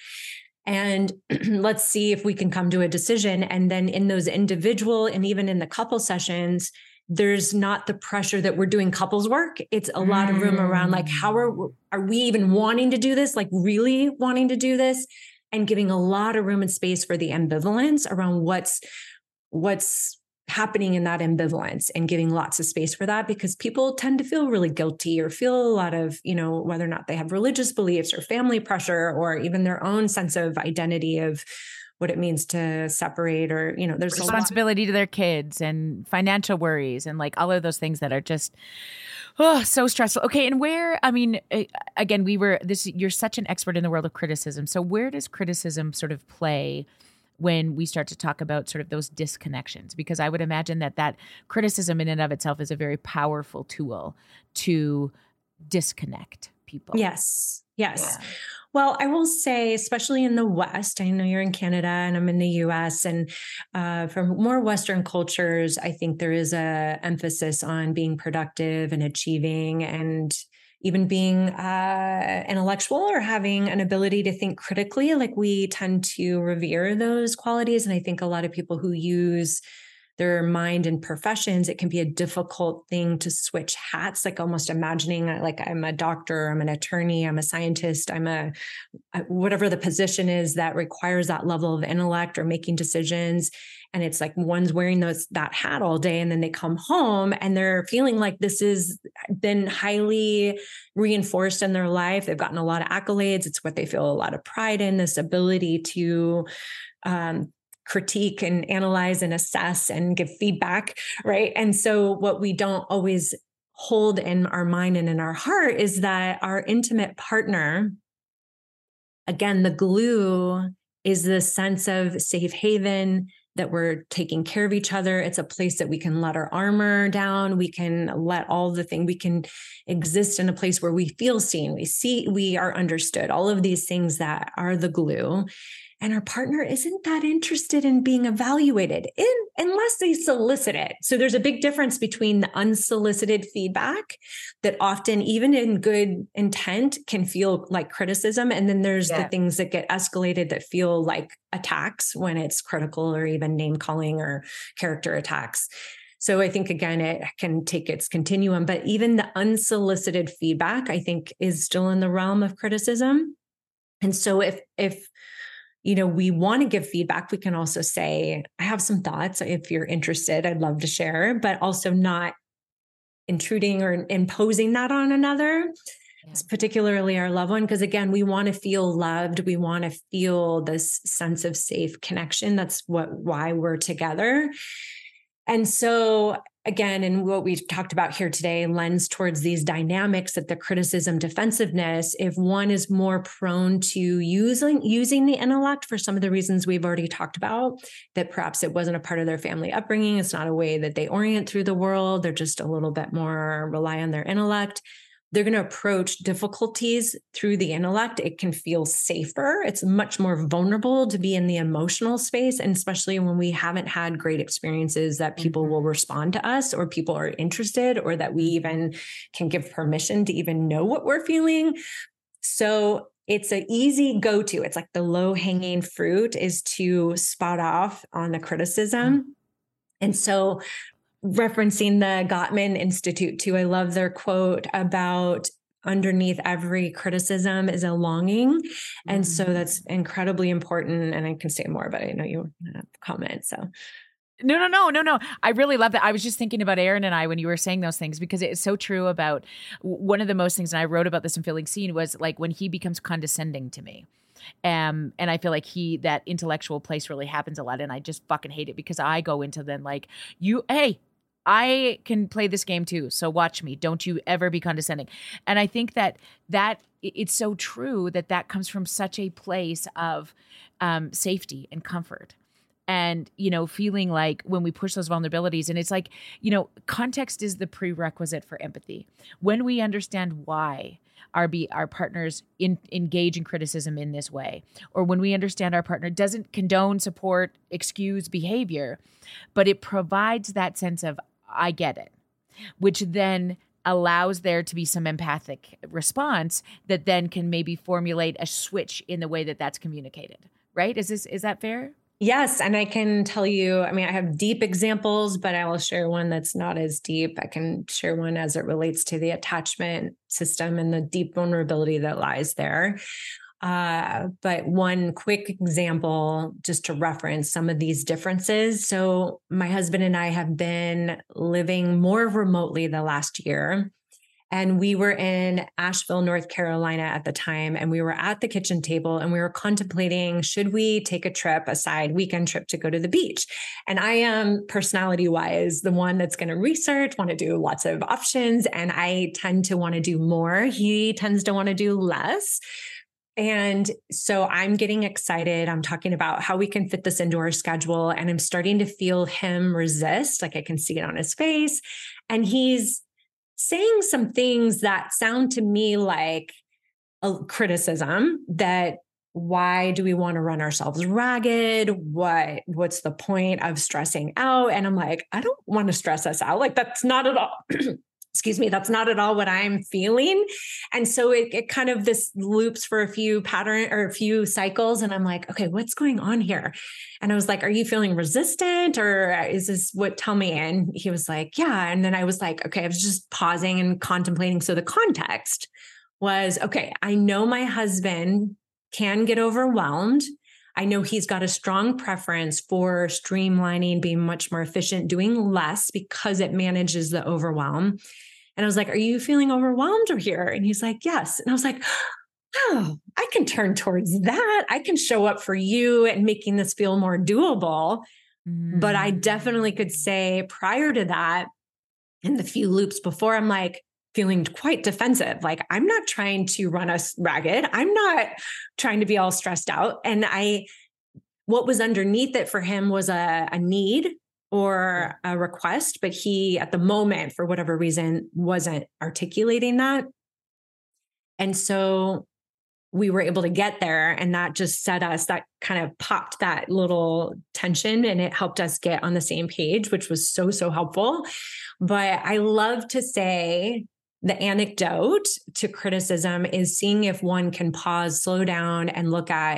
And let's see if we can come to a decision. And then in those individual and even in the couple sessions, there's not the pressure that we're doing couples work. It's a lot of room around like, how are, are we even wanting to do this? Like really wanting to do this, and giving a lot of room and space for the ambivalence around what's, what's happening in that ambivalence, and giving lots of space for that, because people tend to feel really guilty or feel a lot of, you know, whether or not they have religious beliefs or family pressure, or even their own sense of identity of what it means to separate, or, you know, there's
responsibility to their kids and financial worries and like all of those things that are just, oh, so stressful. Okay. And where, I mean, again, we were this, you're such an expert in the world of criticism. So where does criticism sort of play when we start to talk about sort of those disconnections? Because I would imagine that that criticism in and of itself is a very powerful tool to disconnect people.
Yes. Yes. Yeah. Well, I will say, especially in the West, I know you're in Canada and I'm in the U S, and uh, for more Western cultures, I think there is a emphasis on being productive and achieving, and even being uh, intellectual or having an ability to think critically. Like we tend to revere those qualities. And I think a lot of people who use their mind in professions, it can be a difficult thing to switch hats, like almost imagining like I'm a doctor, I'm an attorney, I'm a scientist, I'm a, whatever the position is that requires that level of intellect or making decisions. And it's like one's wearing those, that hat all day, and then they come home and they're feeling like this has been highly reinforced in their life. They've gotten a lot of accolades. It's what they feel a lot of pride in, this ability to, um, critique and analyze and assess and give feedback, right? And so what we don't always hold in our mind and in our heart is that our intimate partner, again, the glue is the sense of safe haven, that we're taking care of each other. It's a place that we can let our armor down. We can let all the things, we can exist in a place where we feel seen, we see, we are understood, all of these things that are the glue. and our partner isn't that interested in being evaluated in, unless they solicit it. So there's a big difference between the unsolicited feedback that often, even in good intent, can feel like criticism. And then there's yeah. the things that get escalated that feel like attacks when it's critical or even name calling or character attacks. So I think, again, it can take its continuum, but even the unsolicited feedback, I think, is still in the realm of criticism. And so if, if, you know, we want to give feedback, we can also say, I have some thoughts. If you're interested, I'd love to share, but also not intruding or imposing that on another, yeah. particularly our loved one. Because again, we want to feel loved. We want to feel this sense of safe connection. That's what, why we're together. And so again, and what we've talked about here today lends towards these dynamics of the criticism defensiveness. If one is more prone to using, using the intellect for some of the reasons we've already talked about, that perhaps it wasn't a part of their family upbringing, it's not a way that they orient through the world, they're just a little bit more rely on their intellect, they're going to approach difficulties through the intellect. It can feel safer. It's much more vulnerable to be in the emotional space. And especially when we haven't had great experiences that people will respond to us, or people are interested, or that we even can give permission to even know what we're feeling. So it's an easy go-to. It's like the low-hanging fruit is to spot off on the criticism. And so referencing the Gottman Institute too, I love their quote about underneath every criticism is a longing. And so that's incredibly important. And I can say more, but I know you were going to comment. So
No, no, no, no, no. I really love that. I was just thinking about Aaron and I when you were saying those things, because it's so true about one of the most things, and I wrote about this in Feeling Seen, was like when he becomes condescending to me. Um, and I feel like he, that intellectual place really happens a lot. And I just fucking hate it because I go into then like, you, hey, I can play this game too. So watch me. Don't you ever be condescending. And I think that that it's so true that that comes from such a place of um, safety and comfort. And, you know, feeling like when we push those vulnerabilities, and it's like, you know, context is the prerequisite for empathy. When we understand why our be our partners in, engage in criticism in this way, or when we understand our partner doesn't condone, support, excuse behavior, but it provides that sense of, I get it, which then allows there to be some empathic response that then can maybe formulate a switch in the way that that's communicated. Right? Is this, is that fair?
Yes. And I can tell you, I mean, I have deep examples, but I will share one that's not as deep. I can share one as it relates to the attachment system and the deep vulnerability that lies there. Uh, but one quick example, just to reference some of these differences. So my husband and I have been living more remotely the last year. And we were in Asheville, North Carolina at the time, and we were at the kitchen table and we were contemplating, should we take a trip, a side weekend trip to go to the beach? And I am personality-wise the one that's going to research, want to do lots of options, and I tend to want to do more. He tends to want to do less. And so I'm getting excited. I'm talking about how we can fit this into our schedule, and I'm starting to feel him resist. Like I can see it on his face, and he's saying some things that sound to me like a criticism, that why do we want to run ourselves ragged? What, what's the point of stressing out? And I'm like, I don't want to stress us out. Like that's not at all, excuse me, that's not at all what I'm feeling. And so it, it kind of this loops for a few pattern or a few cycles. And I'm like, okay, what's going on here? And I was like, are you feeling resistant, or is this what, tell me? And he was like, yeah. And then I was like, okay, I was just pausing and contemplating. So the context was, okay, I know my husband can get overwhelmed. I know he's got a strong preference for streamlining, being much more efficient, doing less because it manages the overwhelm. And I was like, are you feeling overwhelmed or here? And he's like, yes. And I was like, oh, I can turn towards that. I can show up for you and making this feel more doable. Mm. But I definitely could say prior to that, in the few loops before, I'm like feeling quite defensive. Like I'm not trying to run us ragged. I'm not trying to be all stressed out. And I, what was underneath it for him was a, a need or a request, but he, at the moment, for whatever reason, wasn't articulating that. And so we were able to get there. And that just set us, that kind of popped that little tension, and it helped us get on the same page, which was so, so helpful. But I love to say the anecdote to criticism is seeing if one can pause, slow down, and look at,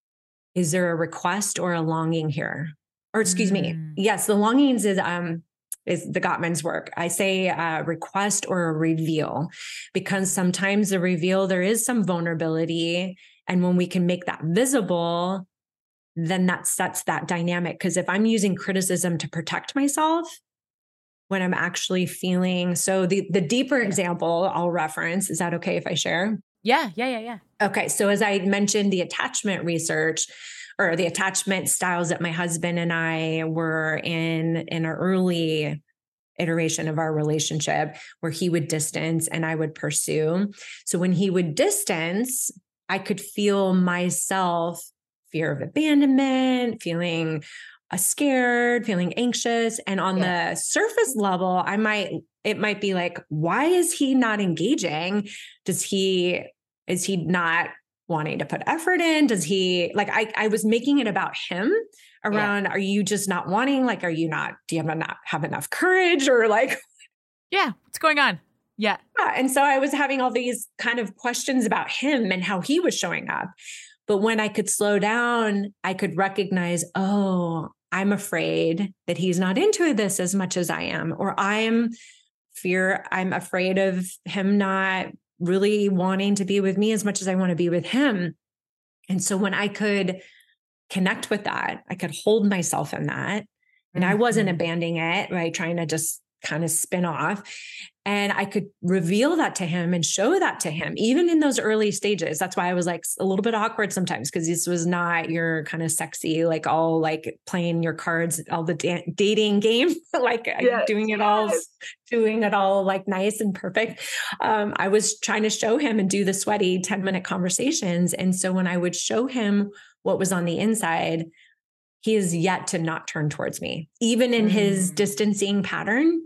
is there a request or a longing here? Or excuse mm. me. Yes, the longings is, um, is the Gottman's work. I say uh, request or a reveal, because sometimes the reveal, there is some vulnerability. And when we can make that visible, then that sets that dynamic. Because if I'm using criticism to protect myself, when I'm actually feeling, so the, the deeper example I'll reference, is that okay if I share?
Yeah, yeah, yeah, yeah.
Okay. So as I mentioned, the attachment research or the attachment styles that my husband and I were in, in an early iteration of our relationship, where he would distance and I would pursue. So when he would distance, I could feel myself, fear of abandonment, feeling uh, scared, feeling anxious. And on yeah. the surface level, I might, it might be like, why is he not engaging? Does he, is he not wanting to put effort in? Does he like, I, I was making it about him around, yeah. are you just not wanting, like, are you not, do you have not have enough courage, or like,
yeah, what's going on? Yeah.
yeah. And so I was having all these kind of questions about him and how he was showing up. But when I could slow down, I could recognize, oh, I'm afraid that he's not into this as much as I am, or I'm fear, I'm afraid of him not really wanting to be with me as much as I want to be with him. And so when I could connect with that, I could hold myself in that, and mm-hmm. I wasn't abandoning it, right? Trying to just kind of spin off. And I could reveal that to him and show that to him, even in those early stages. That's why I was like a little bit awkward sometimes, because this was not your kind of sexy, like all like playing your cards, all the da- dating game, like yes, doing it yes. all, doing it all like nice and perfect. Um, I was trying to show him and do the sweaty ten minute conversations. And so when I would show him what was on the inside, he is yet to not turn towards me. Even in mm. his distancing pattern,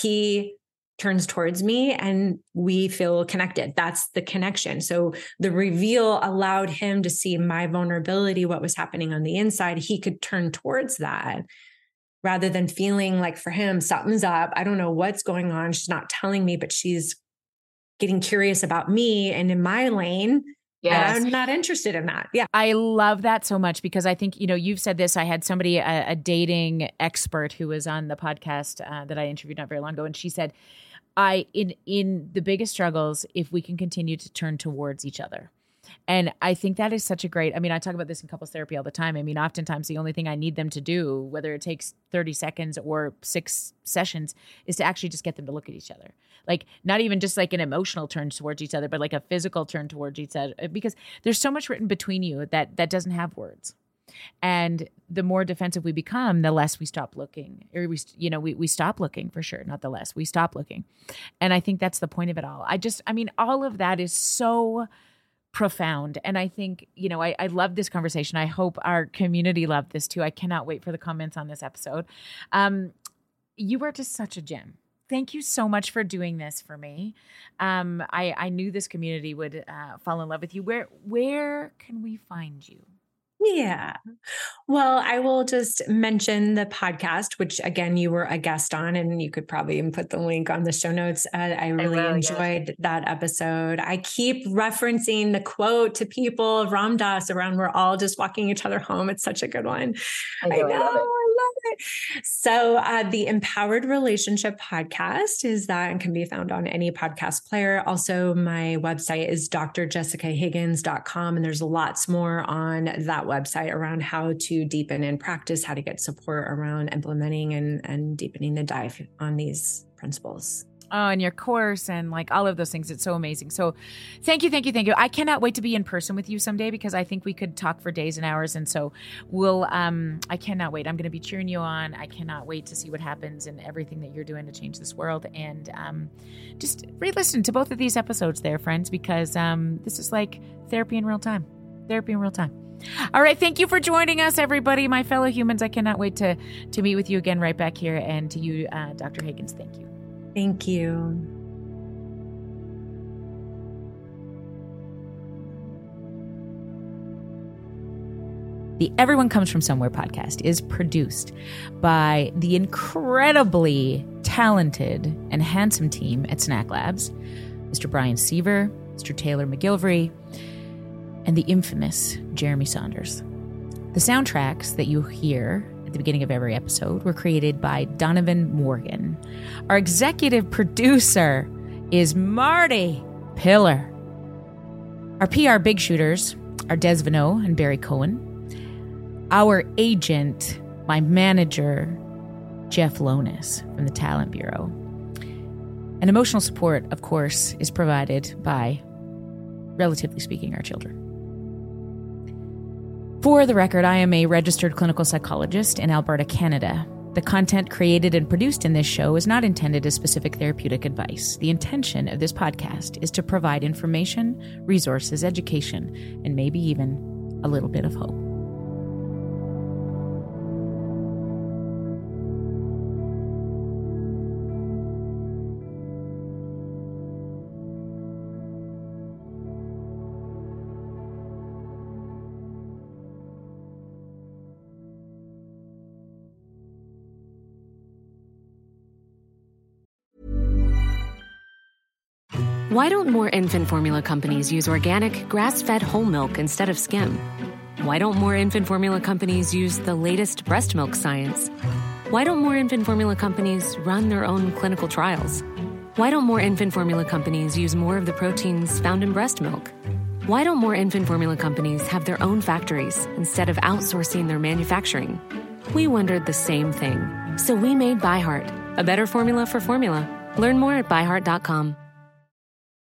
he turns towards me and we feel connected. That's the connection. So the reveal allowed him to see my vulnerability, what was happening on the inside. He could turn towards that rather than feeling like, for him, something's up. I don't know what's going on. She's not telling me, but she's getting curious about me and in my lane. Yeah, I'm not interested in that. Yeah.
I love that so much, because I think, you know, you've said this. I had somebody, a, a dating expert who was on the podcast uh, that I interviewed not very long ago. And she said, I, in, in the biggest struggles, if we can continue to turn towards each other. And I think that is such a great, I mean, I talk about this in couples therapy all the time. I mean, oftentimes the only thing I need them to do, whether it takes thirty seconds or six sessions, is to actually just get them to look at each other. Like, not even just like an emotional turn towards each other, but like a physical turn towards each other, because there's so much written between you that that doesn't have words. And the more defensive we become, the less we stop looking, or we, you know, we, we stop looking for sure. Not the less, we stop looking. And I think that's the point of it all. I just, I mean, all of that is so profound. And I think, you know, I, I love this conversation. I hope our community loved this too. I cannot wait for the comments on this episode. Um, you are just such a gem. Thank you so much for doing this for me. Um, I, I knew this community would uh, fall in love with you. Where, where can we find you?
Yeah. Well, I will just mention the podcast, which again, you were a guest on, and you could probably even put the link on the show notes. Uh, I really I will, enjoyed yes. that episode. I keep referencing the quote to people of Ram Dass around, we're all just walking each other home. It's such a good one. I know. I know. I love it. So uh, the Empowered Relationship Podcast is that and can be found on any podcast player. Also, my website is d r jessica higgins dot com. And there's lots more on that website around how to deepen and practice, how to get support around implementing and, and deepening the dive on these principles.
Oh, and your course and like all of those things. It's so amazing. So thank you, thank you, thank you. I cannot wait to be in person with you someday, because I think we could talk for days and hours. And so we'll, um, I cannot wait. I'm going to be cheering you on. I cannot wait to see what happens and everything that you're doing to change this world. And um, just re-listen to both of these episodes there, friends, because um, this is like therapy in real time. Therapy in real time. All right. Thank you for joining us, everybody, my fellow humans. I cannot wait to, to meet with you again right back here. And to you, uh, Doctor Higgins, thank you.
Thank you.
The Everyone Comes From Somewhere podcast is produced by the incredibly talented and handsome team at Snack Labs, Mister Brian Seaver, Mister Taylor McGilvery, and the infamous Jeremy Saunders. The soundtracks that you hear at the beginning of every episode were created by Donovan Morgan. Our executive producer is Marty Pillar. Our P R big shooters are Des Vanneau and Barry Cohen. Our agent, my manager, Jeff Lonis from the Talent Bureau. And emotional support, of course, is provided by, relatively speaking, our children. For the record, I am a registered clinical psychologist in Alberta, Canada. The content created and produced in this show is not intended as specific therapeutic advice. The intention of this podcast is to provide information, resources, education, and maybe even a little bit of hope.
Why don't more infant formula companies use organic, grass-fed whole milk instead of skim? Why don't more infant formula companies use the latest breast milk science? Why don't more infant formula companies run their own clinical trials? Why don't more infant formula companies use more of the proteins found in breast milk? Why don't more infant formula companies have their own factories instead of outsourcing their manufacturing? We wondered the same thing. So we made ByHeart, a better formula for formula. Learn more at by heart dot com.